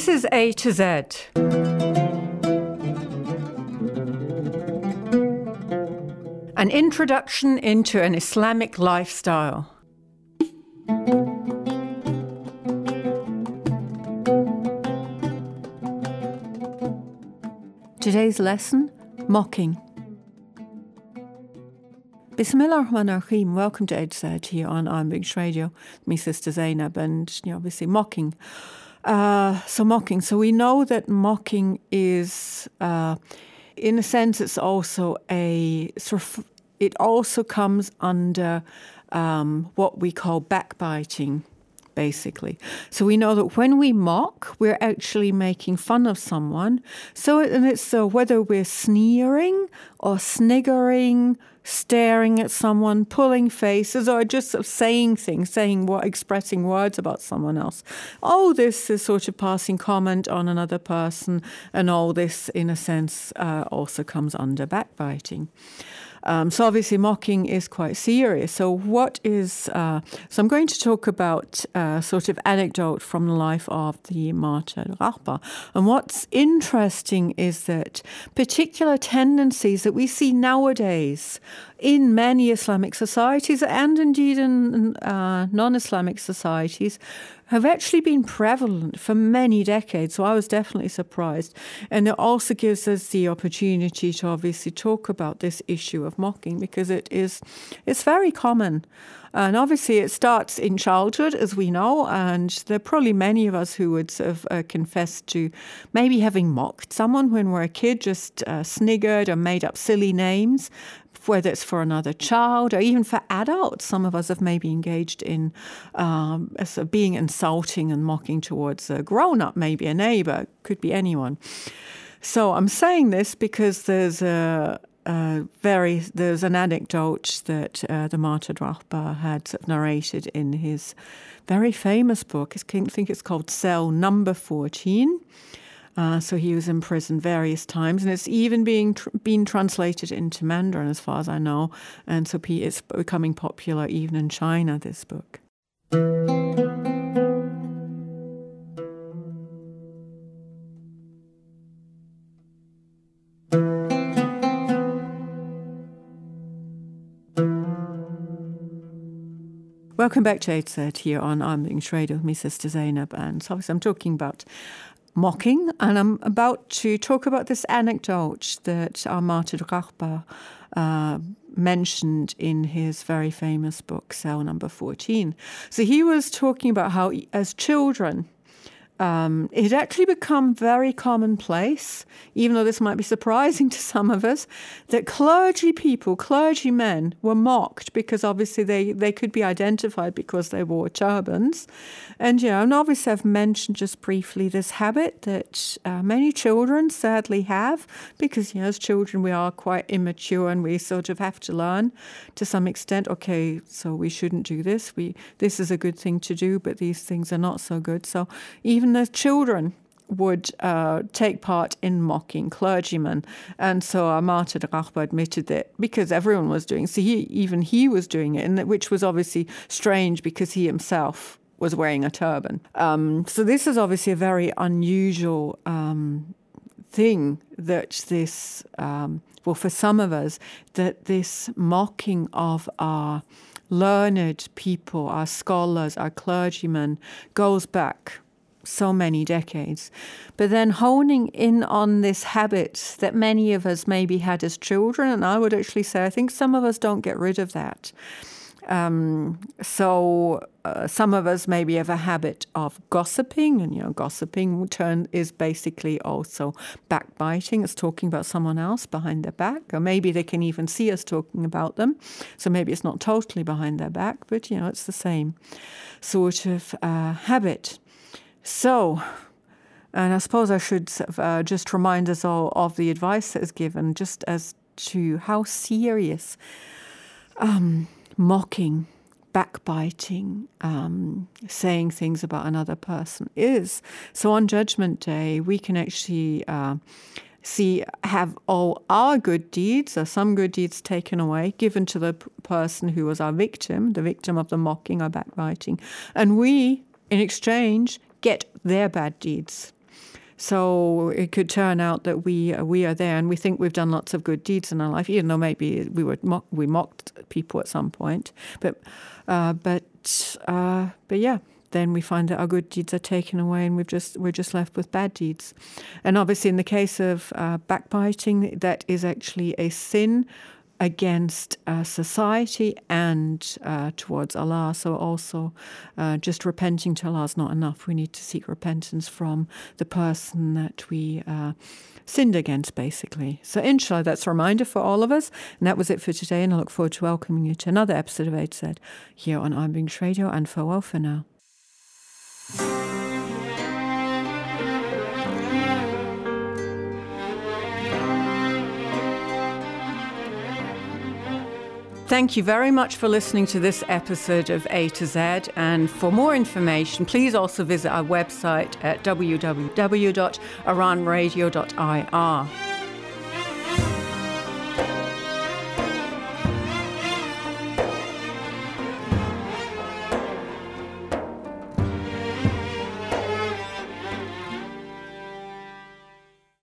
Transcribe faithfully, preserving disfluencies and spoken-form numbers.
This is A to Z. An introduction into an Islamic lifestyle. Today's lesson, mocking. Bismillah ar-Rahman ar-Rahim. Welcome to A to Z here on Iron Big Radio. Me sister Zainab, and you know, obviously mocking. Uh, so mocking. So we know that mocking is, uh, in a sense, it's also a sort of, it also comes under um, what we call backbiting, basically. So we know that when we mock, we're actually making fun of someone. So and it's so whether we're sneering or sniggering, staring at someone, pulling faces, or just sort of saying things, saying what, expressing words about someone else. All this is sort of passing comment on another person, and all this, in a sense, uh, also comes under backbiting. Um, so obviously mocking is quite serious. So what is, uh, so I'm going to talk about a sort of anecdote from the life of the martyr Rahbar. And what's interesting is that particular tendencies that we see nowadays in many Islamic societies and indeed in uh, non-Islamic societies have actually been prevalent for many decades. So I was definitely surprised. And it also gives us the opportunity to obviously talk about this issue of mocking, because it is, it's very common. And obviously it starts in childhood, as we know, and there are probably many of us who would sort of uh, confess to maybe having mocked someone when we're a kid, just uh, sniggered or made up silly names, whether it's for another child or even for adults. Some of us have maybe engaged in um, sort of being insulting and mocking towards a grown-up, maybe a neighbor, could be anyone. So I'm saying this because there's a Uh, very, there's an anecdote that uh, the martyr Rahbar had sort of narrated in his very famous book. I think it's called Cell Number fourteen. Uh, so he was in prison various times, and it's even being tr- been translated into Mandarin, as far as I know. And so it's becoming popular even in China, this book. Welcome back to A to Z here on I'm English Radio with me, sister Zainab. And so obviously I'm talking about mocking, and I'm about to talk about this anecdote that our martyr Rahbar uh, mentioned in his very famous book, Cell Number fourteen. So he was talking about how, as children, Um, it had actually become very commonplace, even though this might be surprising to some of us, that clergy people, clergymen, were mocked because obviously they, they could be identified because they wore turbans. And, you know, and obviously I've mentioned just briefly this habit that uh, many children sadly have, because, you know, as children we are quite immature and we sort of have to learn to some extent, okay, so we shouldn't do this. We This is a good thing to do, but these things are not so good. So even the children would uh, take part in mocking clergymen. And so our martyr Rahbar admitted that because everyone was doing, so he, even he was doing it, and that, which was obviously strange because he himself was wearing a turban. Um, so this is obviously a very unusual um, thing that this, um, well, for some of us, that this mocking of our learned people, our scholars, our clergymen, goes back so many decades. But then honing in on this habit that many of us maybe had as children, and I would actually say I think some of us don't get rid of that. Um, so uh, some of us maybe have a habit of gossiping, and you know, gossiping turn is basically also backbiting. It's talking about someone else behind their back, or maybe they can even see us talking about them. So maybe it's not totally behind their back, but you know, it's the same sort of uh, habit. So, and I suppose I should uh, just remind us all of the advice that is given, just as to how serious um, mocking, backbiting, um, saying things about another person is. So on Judgment Day, we can actually uh, see, have all our good deeds, or some good deeds taken away, given to the p- person who was our victim, the victim of the mocking or backbiting. And we, in exchange, get their bad deeds. So it could turn out that we uh, we are there, and we think we've done lots of good deeds in our life, even though maybe we were mock, we mocked people at some point. But uh, but uh, but yeah. Then we find that our good deeds are taken away, and we've just we're just left with bad deeds. And obviously, in the case of uh, backbiting, that is actually a sin against uh, society and uh, towards Allah. So also, uh, just repenting to Allah is not enough. We need to seek repentance from the person that we uh, sinned against, basically. So inshallah, that's a reminder for all of us. And that was it for today. And I look forward to welcoming you to another episode of A to Z here on I'm English Radio. And farewell for now. Thank you very much for listening to this episode of A to Z. And for more information, please also visit our website at w w w dot iran radio dot i r.